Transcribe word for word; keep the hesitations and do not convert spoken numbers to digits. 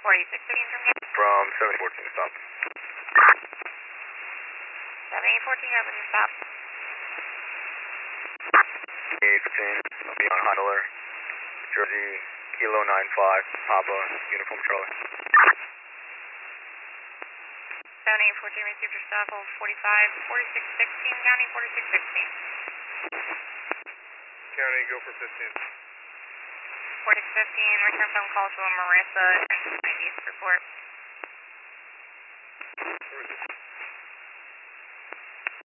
forty-six fifteen from here. From seventy fourteen, stop. seventy fourteen, open your stop. eight fifteen, I'll be on Heideler, Jersey, Kilo nine five, Papa, Uniform Charlie. seventy fourteen, received your stop, hold forty-five, forty-six sixteen, County, forty-six sixteen. County, go for fifteen. forty-six fifteen, return phone call to a Marissa, nineties report.